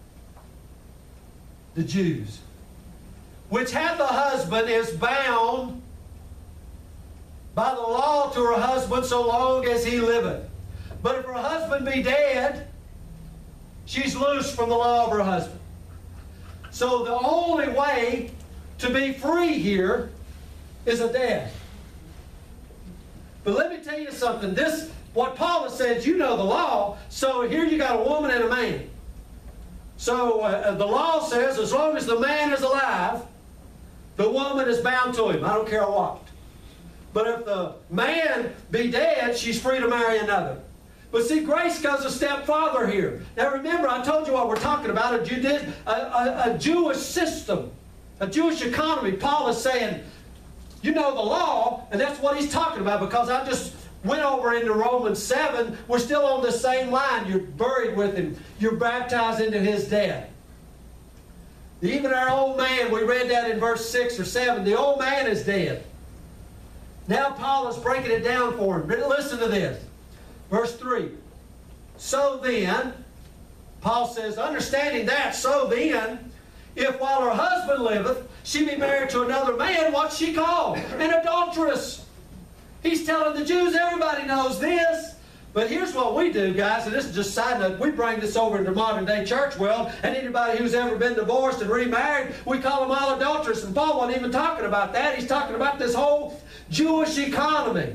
Speaker 1: the Jews, which hath a husband, is bound by the law to her husband so long as he liveth. But if her husband be dead, she's loose from the law of her husband. So the only way to be free here is a death. But let me tell you something. What Paul has said, you know the law. So here you got a woman and a man. So the law says as long as the man is alive, the woman is bound to him. I don't care what. But if the man be dead, she's free to marry another. But see, grace goes a step farther here. Now remember, I told you what we're talking about, a Jewish system, a Jewish economy. Paul is saying, you know the law, and that's what he's talking about, because I just went over into Romans 7. We're still on the same line. You're buried with him. You're baptized into his death. Even our old man, we read that in verse 6 or 7, the old man is dead. Now Paul is breaking it down for him. Listen to this. Verse 3. So then, Paul says, understanding that, so then, if while her husband liveth, she be married to another man, what's she called? An adulteress. He's telling the Jews, everybody knows this. But here's what we do, guys, and this is just a side note. We bring this over into modern day church world, and anybody who's ever been divorced and remarried, we call them all adulterous. And Paul wasn't even talking about that. He's talking about this whole Jewish economy.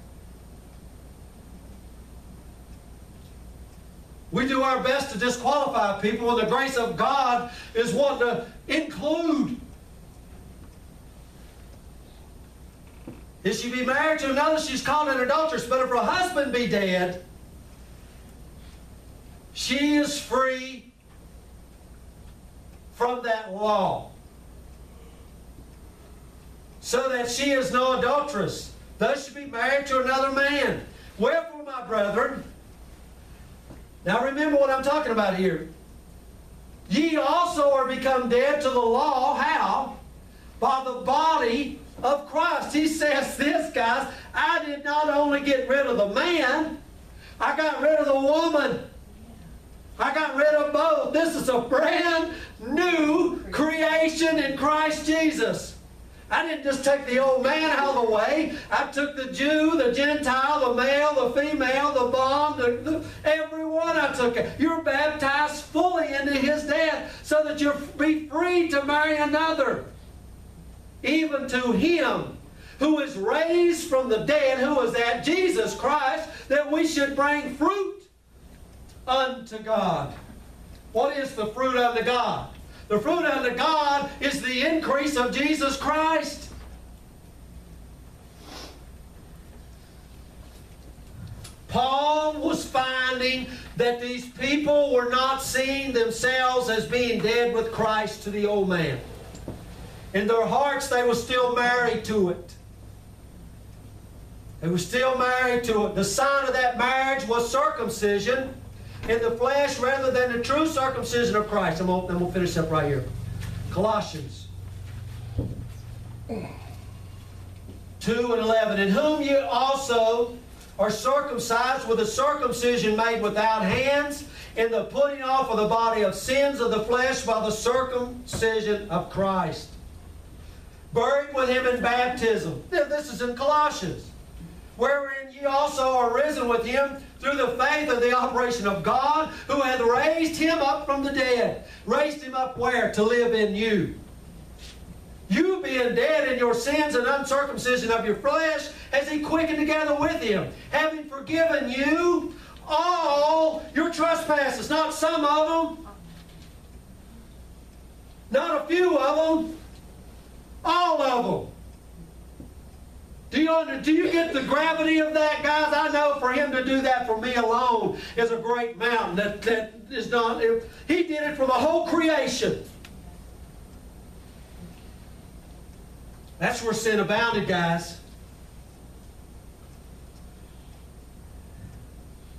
Speaker 1: We do our best to disqualify people, and the grace of God is one to include. If she be married to another, she's called an adulteress. But if her husband be dead, she is free from that law, so that she is no adulteress. Thus she be married to another man. Wherefore, my brethren, now remember what I'm talking about here. Ye also are become dead to the law. How? By the body of Christ. He says this, guys. I did not only get rid of the man, I got rid of the woman. I got rid of both. This is a brand new creation in Christ Jesus. I didn't just take the old man out of the way. I took the Jew, the Gentile, the male, the female, the bond, everyone I took it. You're baptized fully into his death so that you'll be free to marry another. Even to him who is raised from the dead, who is that? Jesus Christ, that we should bring fruit unto God. What is the fruit unto God? The fruit unto God is the increase of Jesus Christ. Paul was finding that these people were not seeing themselves as being dead with Christ to the old man. In their hearts, they were still married to it. They were still married to it. The sign of that marriage was circumcision in the flesh rather than the true circumcision of Christ. I'm going to finish up right here. Colossians 2:11. In whom you also are circumcised with a circumcision made without hands, in the putting off of the body of sins of the flesh by the circumcision of Christ. Buried with him in baptism. This is in Colossians. Wherein ye also are risen with him through the faith of the operation of God, who hath raised him up from the dead. Raised him up where? To live in you. You being dead in your sins and uncircumcision of your flesh, has he quickened together with him, having forgiven you all your trespasses. Not some of them. Not a few of them. All of them. Do you get the gravity of that, guys? I know for him to do that for me alone is a great mountain. That is not. He did it for the whole creation. That's where sin abounded, guys.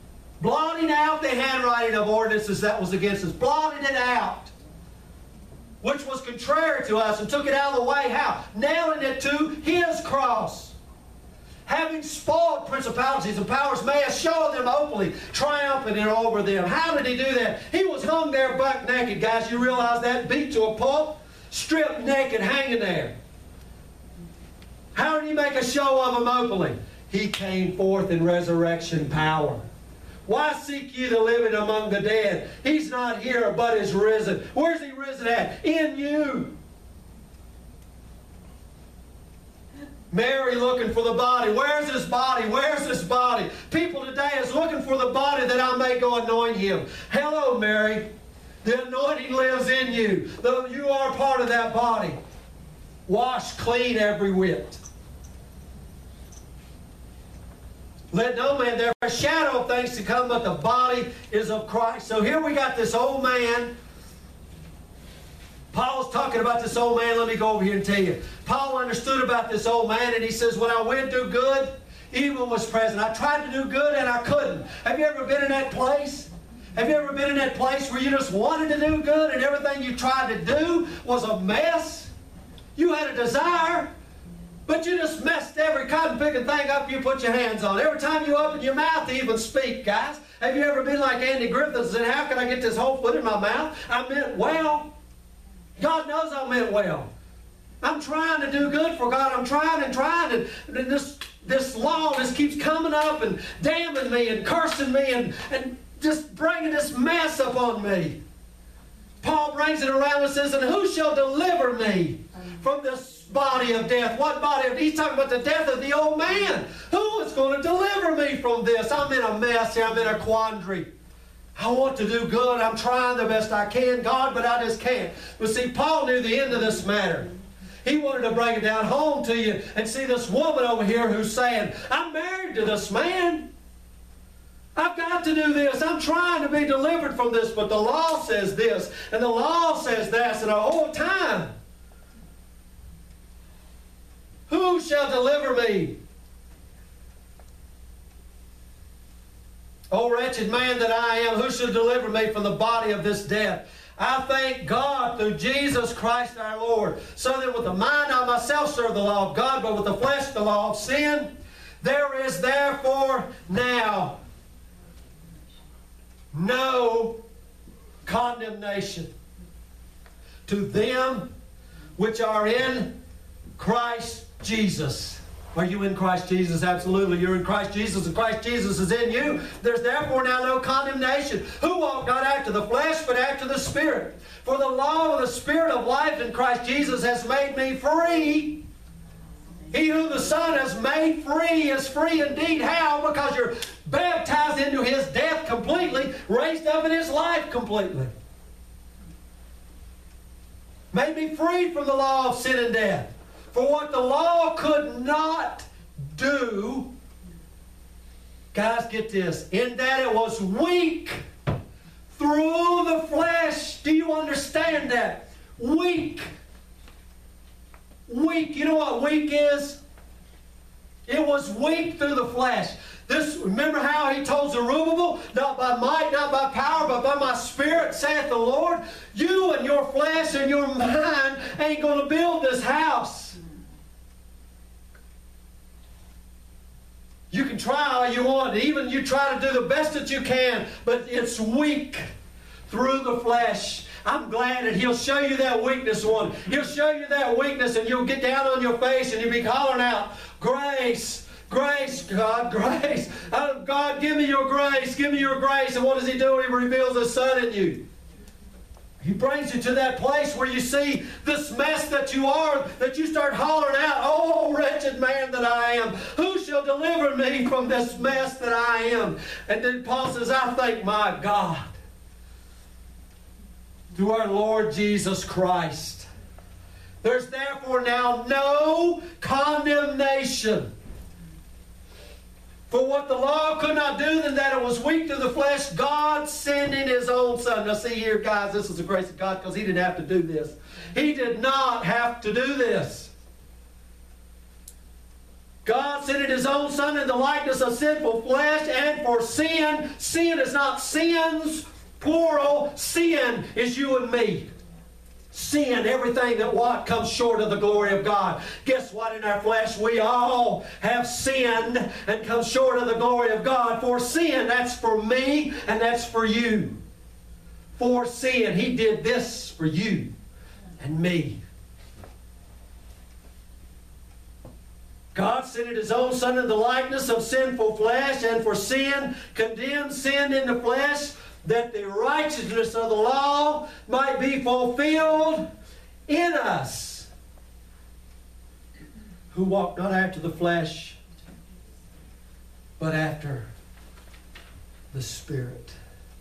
Speaker 1: Blotting out the handwriting of ordinances that was against us. Blotting it out. which was contrary to us, and took it out of the way. How? Nailing it to his cross. Having spoiled principalities and powers, may have shown them openly, triumphing over them. How did he do that? He was hung there buck naked, guys. You realize that? Beat to a pulp, stripped naked, hanging there. How did he make a show of them openly? He came forth in resurrection power. Why seek ye the living among the dead? He's not here, but is risen. Where's he risen at? In you. Mary looking for the body. Where's his body? Where's his body? People today is looking for the body that I may go anoint him. Hello, Mary. The anointing lives in you. You are part of that body. Washed clean every whit. Let no man therefore a shadow of things to come, but the body is of Christ. So here we got this old man. Paul's talking about this old man. Let me go over here and tell you. Paul understood about this old man, and he says, when I went to do good, evil was present. I tried to do good, and I couldn't. Have you ever been in that place? Have you ever been in that place where you just wanted to do good, and everything you tried to do was a mess? You had a desire, but you just messed every cotton-picking thing up you put your hands on. Every time you open your mouth to even speak, guys. Have you ever been like Andy Griffith and said, how can I get this whole foot in my mouth? I meant well. God knows I meant well. I'm trying to do good for God. I'm trying, and this law just keeps coming up and damning me and cursing me and just bringing this mess upon me. Paul brings it around and says, and who shall deliver me from this body of death? What body of death? He's talking about the death of the old man. Who is going to deliver me from this? I'm in a mess here. I'm in a quandary. I want to do good. I'm trying the best I can, God, but I just can't. But see, Paul knew the end of this matter. He wanted to bring it down home to you and see this woman over here who's saying, I'm married to this man. I've got to do this. I'm trying to be delivered from this, but the law says this, and the law says that, and the whole time. Who shall deliver me? O wretched man that I am, who shall deliver me from the body of this death? I thank God through Jesus Christ our Lord. So that with the mind I myself serve the law of God, but with the flesh the law of sin. There is therefore now no condemnation to them which are in Christ Jesus. Are you in Christ Jesus? Absolutely. You're in Christ Jesus, and Christ Jesus is in you. There's therefore now no condemnation. Who walk not after the flesh, but after the Spirit. For the law of the Spirit of life in Christ Jesus has made me free. He who the Son has made free is free indeed. How? Because you're baptized into His death completely, raised up in His life completely. Made me free from the law of sin and death. For what the law could not do, guys, get this, in that it was weak through the flesh. Do you understand that? Weak. Weak. You know what weak is? It was weak through the flesh. Remember how he told Zerubbabel, not by might, not by power, but by my Spirit, saith the Lord. You and your flesh and your mind ain't going to build this house. You can try all you want. Even you try to do the best that you can, but it's weak through the flesh. I'm glad that He'll show you that weakness one. He'll show you that weakness, and you'll get down on your face and you'll be hollering out, grace, grace, God, grace. Oh, God, give me your grace, give me your grace. And what does He do? He reveals His Son in you. He brings you to that place where you see this mess that you are, that you start hollering out, oh, wretched man that I am, who shall deliver me from this mess that I am? And then Paul says, I thank my God through our Lord Jesus Christ. There's therefore now no condemnation. For what the law could not do, than that it was weak to the flesh, God sending His own Son. Now see here, guys, this is the grace of God, because He didn't have to do this. He did not have to do this. God sending His own Son in the likeness of sinful flesh, and for sin. Sin is not sins, plural. Sin is you and me. sin, everything that what comes short of the glory of God. Guess what? In our flesh, we all have sinned and come short of the glory of God. For sin, that's for me and that's for you. For sin, He did this for you and me. God sent His own Son in the likeness of sinful flesh, and for sin, condemned sin in the flesh, that the righteousness of the law might be fulfilled in us, who walk not after the flesh, but after the Spirit.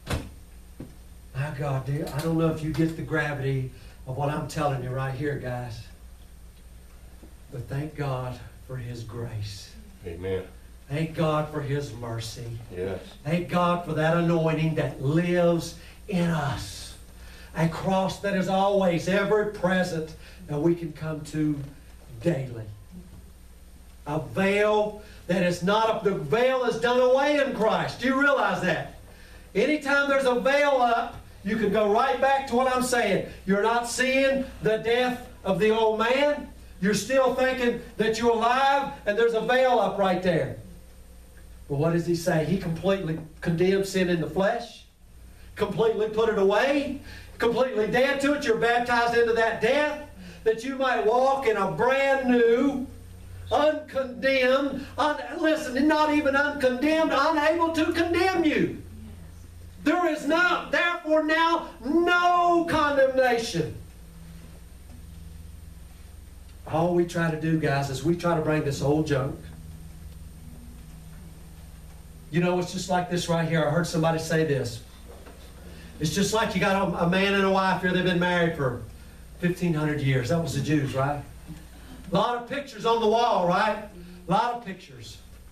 Speaker 1: My God, dear, I don't know if you get the gravity of what I'm telling you right here, guys. But thank God for His grace.
Speaker 2: Amen.
Speaker 1: Thank God for His mercy.
Speaker 2: Yes.
Speaker 1: Thank God for that anointing that lives in us. A cross that is always ever present that we can come to daily. A veil that is not, the veil is done away in Christ. Do you realize that? Anytime there's a veil up, you can go right back to what I'm saying. You're not seeing the death of the old man. You're still thinking that you're alive, and there's a veil up right there. But what does He say? He completely condemned sin in the flesh, completely put it away, completely dead to it. You're baptized into that death, that you might walk in a brand new, uncondemned, listen, not even uncondemned, unable to condemn you. There is not, therefore now, no condemnation. All we try to do, guys, is we try to bring this old junk. You know, it's just like this right here. I heard somebody say this. It's just like you got a man and a wife here. They've been married for 1,500 years. That was the Jews, right? A lot of pictures on the wall, right? A lot of pictures.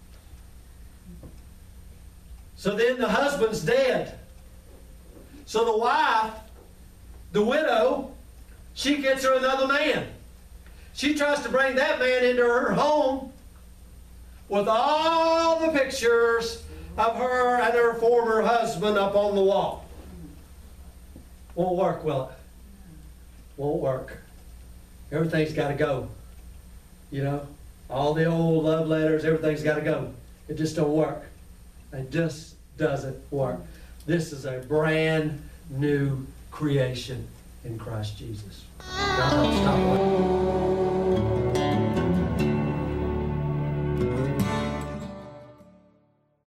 Speaker 1: So then the husband's dead. So the wife, the widow, she gets her another man. She tries to bring that man into her home with all the pictures of her and her former husband up on the wall. Won't work, will it? Won't work. Everything's got to go. You know? All the old love letters, everything's got to go. It just don't work. It just doesn't work. This is a brand new creation in Christ Jesus. Now, stop.